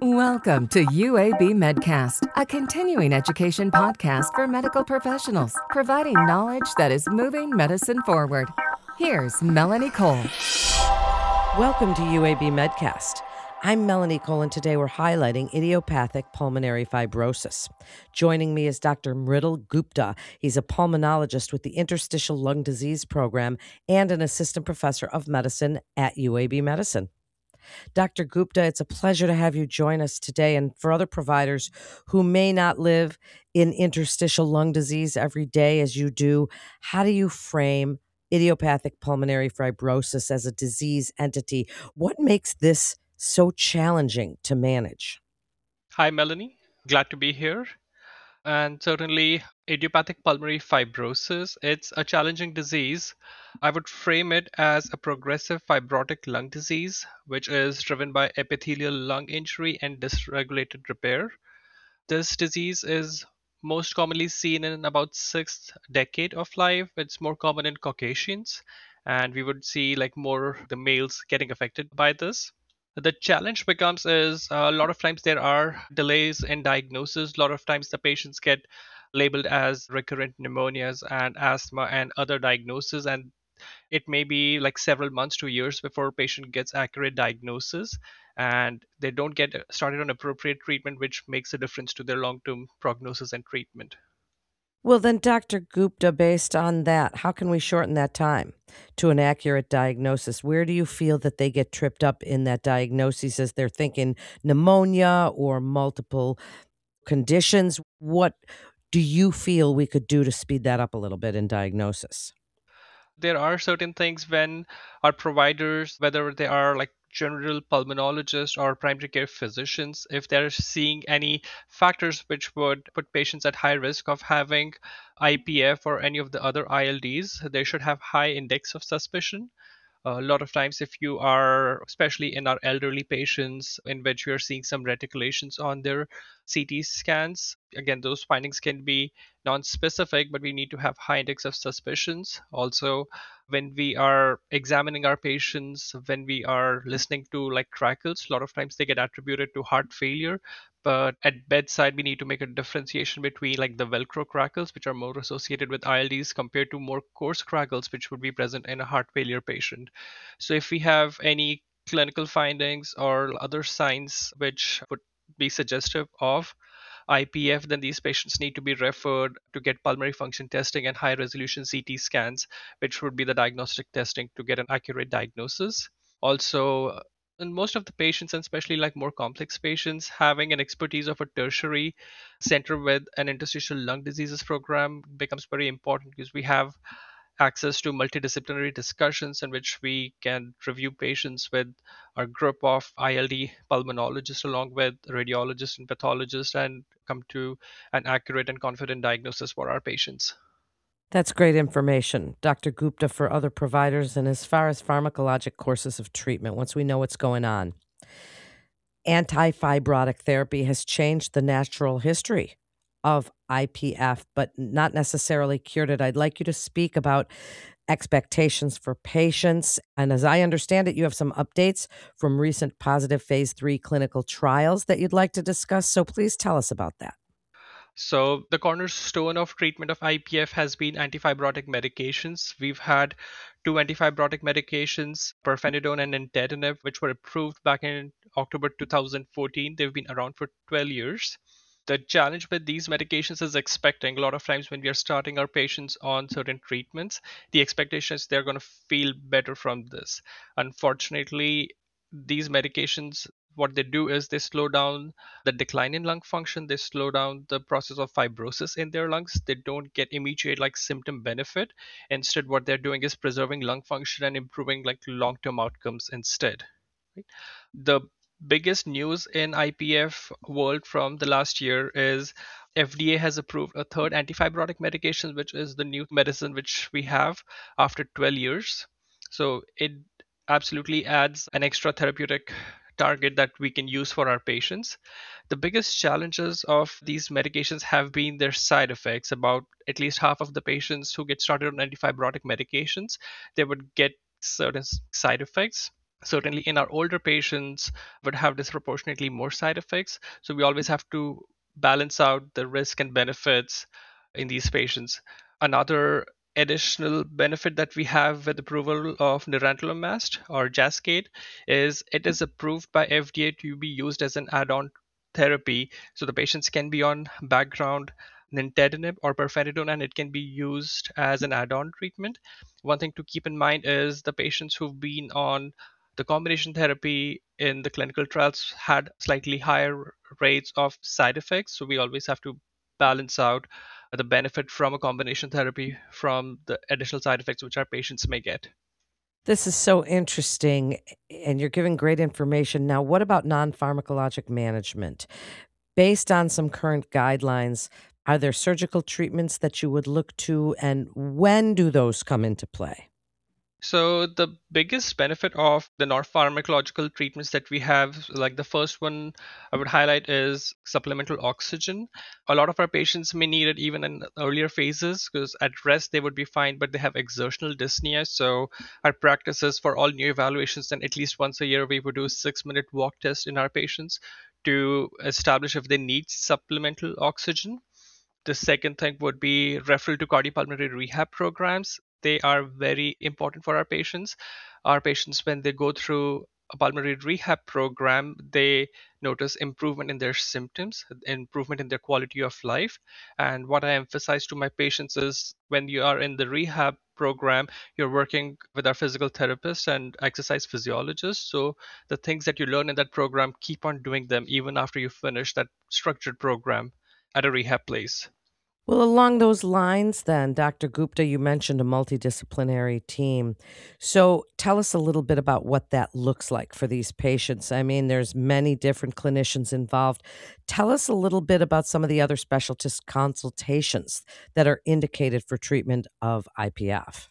Welcome to UAB Medcast, a continuing education podcast for medical professionals, providing knowledge that is moving medicine forward. Here's Melanie Cole. Welcome to UAB Medcast. I'm Melanie Cole, and today we're highlighting idiopathic pulmonary fibrosis. Joining me is Dr. Mridul Gupta. He's a pulmonologist with the Interstitial Lung Disease Program and an assistant professor of medicine at UAB Medicine. Dr. Gupta, it's a pleasure to have you join us today. And for other providers who may not live in interstitial lung disease every day as you do, how do you frame idiopathic pulmonary fibrosis as a disease entity? What makes this so challenging to manage? Hi, Melanie. Glad to be here. And certainly, idiopathic pulmonary fibrosis, it's a challenging disease. I would frame it as a progressive fibrotic lung disease, which is driven by epithelial lung injury and dysregulated repair. This disease is most commonly seen in about sixth decade of life. It's more common in Caucasians, and we would see like more the males getting affected by this. The challenge becomes is a lot of times there are delays in diagnosis. A lot of times the patients get labeled as recurrent pneumonias and asthma and other diagnoses, and it may be like several months to years before a patient gets accurate diagnosis, and they don't get started on appropriate treatment, which makes a difference to their long-term prognosis and treatment. Well, then, Dr. Gupta, based on that, how can we shorten that time to an accurate diagnosis? Where do you feel that they get tripped up in that diagnosis as they're thinking pneumonia or multiple conditions? What do you feel we could do to speed that up a little bit in diagnosis? There are certain things when our providers, whether they are like general pulmonologists or primary care physicians, if they're seeing any factors which would put patients at high risk of having IPF or any of the other ILDs, they should have high index of suspicion. A lot of times, if you are, especially in our elderly patients, in which we are seeing some reticulations on their CT scans, again, those findings can be non-specific, but we need to have high index of suspicions. Also, when we are examining our patients, when we are listening to like crackles, a lot of times they get attributed to heart failure. But at bedside, we need to make a differentiation between like the Velcro crackles, which are more associated with ILDs, compared to more coarse crackles, which would be present in a heart failure patient. So if we have any clinical findings or other signs which would be suggestive of IPF, then these patients need to be referred to get pulmonary function testing and high resolution CT scans, which would be the diagnostic testing to get an accurate diagnosis. Also, in most of the patients, and especially like more complex patients, having an expertise of a tertiary center with an interstitial lung diseases program becomes very important, because we have access to multidisciplinary discussions in which we can review patients with our group of ILD pulmonologists along with radiologists and pathologists, and come to an accurate and confident diagnosis for our patients. That's great information, Dr. Gupta, for other providers. And as far as pharmacologic courses of treatment, once we know what's going on, antifibrotic therapy has changed the natural history of IPF, but not necessarily cured it. I'd like you to speak about expectations for patients. And as I understand it, you have some updates from recent positive phase 3 clinical trials that you'd like to discuss. So please tell us about that. So, the cornerstone of treatment of IPF has been antifibrotic medications. We've had two antifibrotic medications, pirfenidone and nintedanib, which were approved back in October 2014. They've been around for 12 years. The challenge with these medications is expecting a lot of times when we are starting our patients on certain treatments, the expectation is they're going to feel better from this. Unfortunately, these medications, what they do is they slow down the decline in lung function, they slow down the process of fibrosis in their lungs. They don't get immediate like symptom benefit. Instead, what they're doing is preserving lung function and improving like long-term outcomes instead. Right? The biggest news in IPF world from the last year is FDA has approved a third antifibrotic medication, which is the new medicine which we have after 12 years. So it absolutely adds an extra therapeutic target that we can use for our patients. The biggest challenges of these medications have been their side effects. About at least half of the patients who get started on antifibrotic medications, they would get certain side effects. Certainly in our older patients would have disproportionately more side effects. So we always have to balance out the risk and benefits in these patients. Another additional benefit that we have with approval of nerandomilast or Jascade is it is approved by FDA to be used as an add-on therapy. So the patients can be on background nintedanib or pirfenidone, and it can be used as an add-on treatment. One thing to keep in mind is the patients who've been on the combination therapy in the clinical trials had slightly higher rates of side effects. So we always have to balance out the benefit from a combination therapy from the additional side effects which our patients may get. This is so interesting, and you're giving great information. Now, what about non pharmacologic management? Based on some current guidelines, are there surgical treatments that you would look to, and when do those come into play? So the biggest benefit of the non-pharmacological treatments that we have, like the first one I would highlight is supplemental oxygen. A lot of our patients may need it even in earlier phases because at rest they would be fine, but they have exertional dyspnea. So our practice is for all new evaluations, and at least once a year we would do a 6-minute walk test in our patients to establish if they need supplemental oxygen. The second thing would be referral to cardiopulmonary rehab programs. They are very important for our patients. Our patients, when they go through a pulmonary rehab program, they notice improvement in their symptoms, improvement in their quality of life. And what I emphasize to my patients is when you are in the rehab program, you're working with our physical therapist and exercise physiologist. So the things that you learn in that program, keep on doing them even after you finish that structured program at a rehab place. Well, along those lines, then, Dr. Gupta, you mentioned a multidisciplinary team. So tell us a little bit about what that looks like for these patients. I mean, there's many different clinicians involved. Tell us a little bit about some of the other specialist consultations that are indicated for treatment of IPF.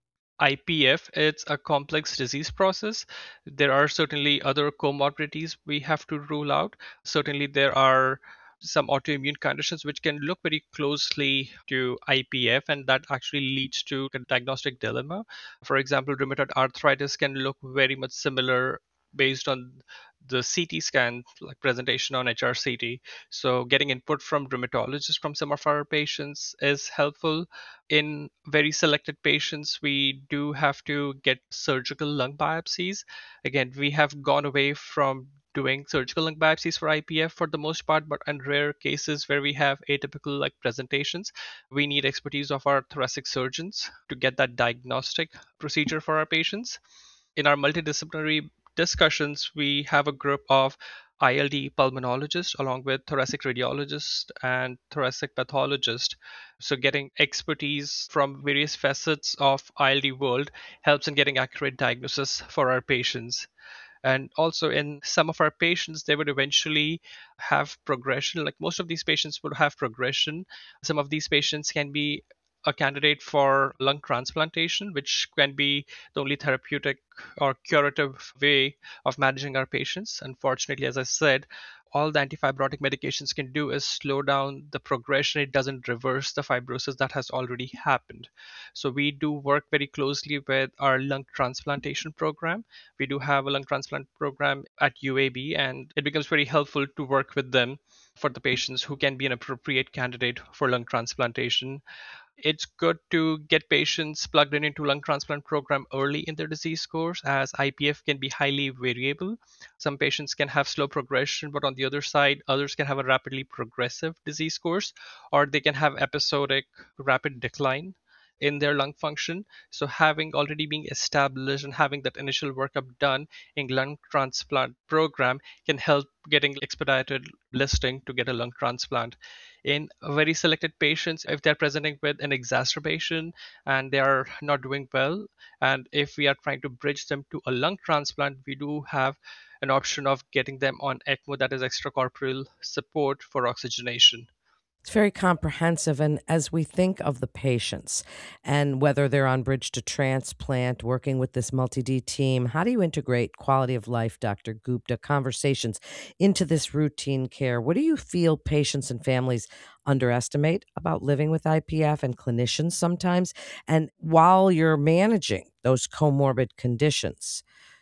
IPF, it's a complex disease process. There are certainly other comorbidities we have to rule out. Certainly, there are some autoimmune conditions which can look very closely to IPF, and that actually leads to a diagnostic dilemma. For example, rheumatoid arthritis can look very much similar based on the CT scan, like presentation on HRCT. So, getting input from rheumatologists from some of our patients is helpful. In very selected patients, we do have to get surgical lung biopsies. Again, we have gone away from doing surgical lung biopsies for IPF for the most part, but in rare cases where we have atypical like presentations, we need expertise of our thoracic surgeons to get that diagnostic procedure for our patients. In our multidisciplinary discussions, we have a group of ILD pulmonologists along with thoracic radiologists and thoracic pathologists. So getting expertise from various facets of ILD world helps in getting accurate diagnosis for our patients. And also in some of our patients, they would eventually have progression. Like most of these patients would have progression. Some of these patients can be a candidate for lung transplantation, which can be the only therapeutic or curative way of managing our patients. Unfortunately, as I said, all the antifibrotic medications can do is slow down the progression. It doesn't reverse the fibrosis that has already happened. So we do work very closely with our lung transplantation program. We do have a lung transplant program at UAB, and it becomes very helpful to work with them for the patients who can be an appropriate candidate for lung transplantation. It's good to get patients plugged in into lung transplant program early in their disease course, as IPF can be highly variable. Some patients can have slow progression, but on the other side, others can have a rapidly progressive disease course, or they can have episodic rapid decline in their lung function. So having already been established and having that initial workup done in lung transplant program can help getting expedited listing to get a lung transplant. In very selected patients, if they're presenting with an exacerbation and they are not doing well, and if we are trying to bridge them to a lung transplant, we do have an option of getting them on ECMO, that is extracorporeal support for oxygenation. It's very comprehensive. And as we think of the patients and whether they're on bridge to transplant, working with this multi D team, how do you integrate quality of life, Dr. Gupta, conversations into this routine care? What do you feel patients and families underestimate about living with IPF and clinicians sometimes? And while you're managing those comorbid conditions,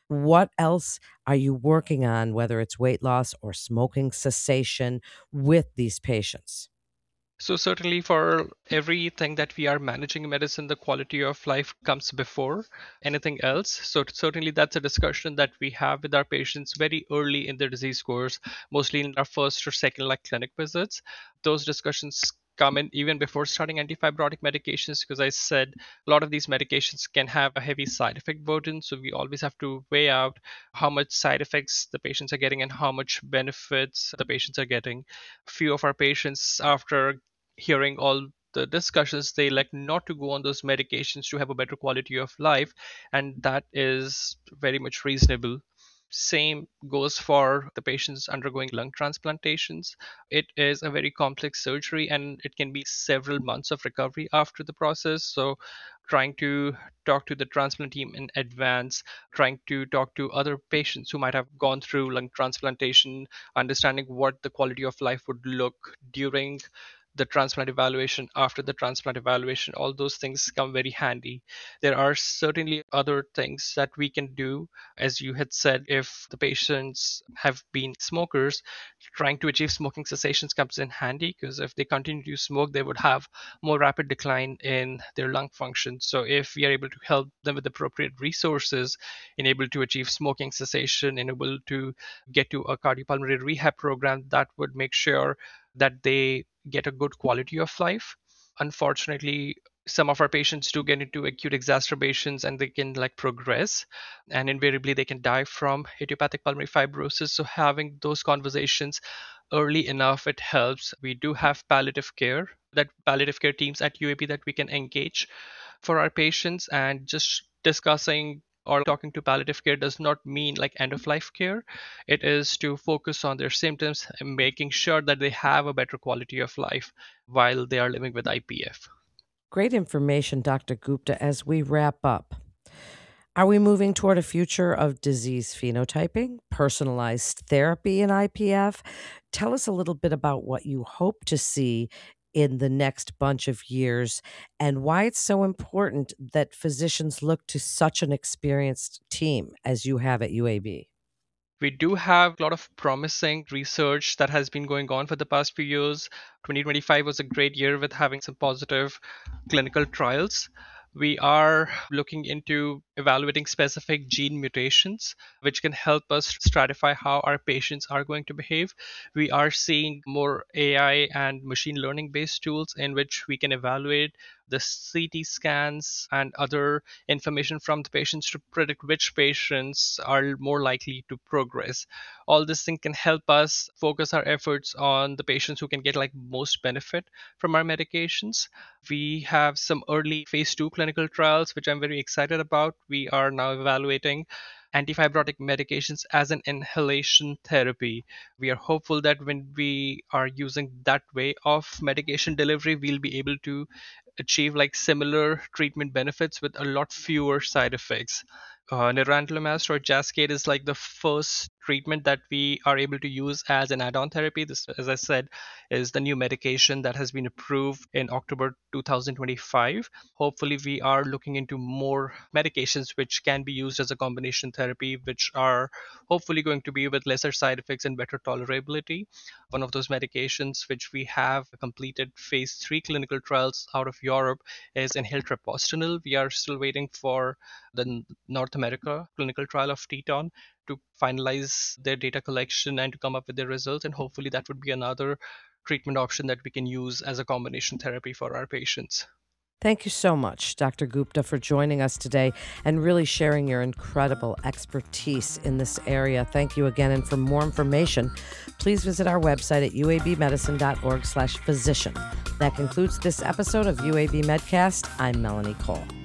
What else are you working on, whether it's weight loss or smoking cessation, with these patients? So certainly for everything that we are managing in medicine, the quality of life comes before anything else. So certainly that's a discussion that we have with our patients very early in their disease course, mostly in our first or second like clinic visits. Those discussions come in even before starting antifibrotic medications, because I said a lot of these medications can have a heavy side effect burden. So we always have to weigh out how much side effects the patients are getting and how much benefits the patients are getting. Few of our patients, after hearing all the discussions, they like not to go on those medications to have a better quality of life, and that is very much reasonable. Same goes for the patients undergoing lung transplantations. It is a very complex surgery and it can be several months of recovery after the process. So trying to talk to the transplant team in advance, trying to talk to other patients who might have gone through lung transplantation, understanding what the quality of life would look during the transplant evaluation, after the transplant evaluation, all those things come very handy. There are certainly other things that we can do. As you had said, if the patients have been smokers, trying to achieve smoking cessations comes in handy, because if they continue to smoke, they would have more rapid decline in their lung function. So if we are able to help them with appropriate resources, enable to achieve smoking cessation, enable to get to a cardiopulmonary rehab program, that would make sure that they get a good quality of life. Unfortunately, some of our patients do get into acute exacerbations and they can like progress, and invariably they can die from idiopathic pulmonary fibrosis. So having those conversations early enough, it helps. We do have palliative care, that palliative care teams at UAB that we can engage for our patients, and just discussing or talking to palliative care does not mean like end of life care. It is to focus on their symptoms and making sure that they have a better quality of life while they are living with IPF. Great information, Dr. Gupta. As we wrap up, are we moving toward a future of disease phenotyping, personalized therapy in IPF? Tell us a little bit about what you hope to see in the next bunch of years and why it's so important that physicians look to such an experienced team as you have at UAB. We do have a lot of promising research that has been going on for the past few years. 2025 was a great year with having some positive clinical trials. We are looking into evaluating specific gene mutations, which can help us stratify how our patients are going to behave. We are seeing more AI and machine learning based tools in which we can evaluate the CT scans and other information from the patients to predict which patients are more likely to progress. All this thing can help us focus our efforts on the patients who can get like most benefit from our medications. We have some early phase 2 clinical trials, which I'm very excited about. We are now evaluating antifibrotic medications as an inhalation therapy. We are hopeful that when we are using that way of medication delivery, we'll be able to achieve like similar treatment benefits with a lot fewer side effects. Nerandomilast or Jascade is like the first treatment that we are able to use as an add-on therapy. This, as I said, is the new medication that has been approved in October 2025. Hopefully, we are looking into more medications which can be used as a combination therapy, which are hopefully going to be with lesser side effects and better tolerability. One of those medications which we have completed phase 3 clinical trials out of Europe is inhaled treprostinil. We are still waiting for the North America clinical trial of Teton to finalize their data collection and to come up with their results. And hopefully that would be another treatment option that we can use as a combination therapy for our patients. Thank you so much, Dr. Gupta, for joining us today and really sharing your incredible expertise in this area. Thank you again. And for more information, please visit our website at uabmedicine.org/physician. That concludes this episode of UAB Medcast. I'm Melanie Cole.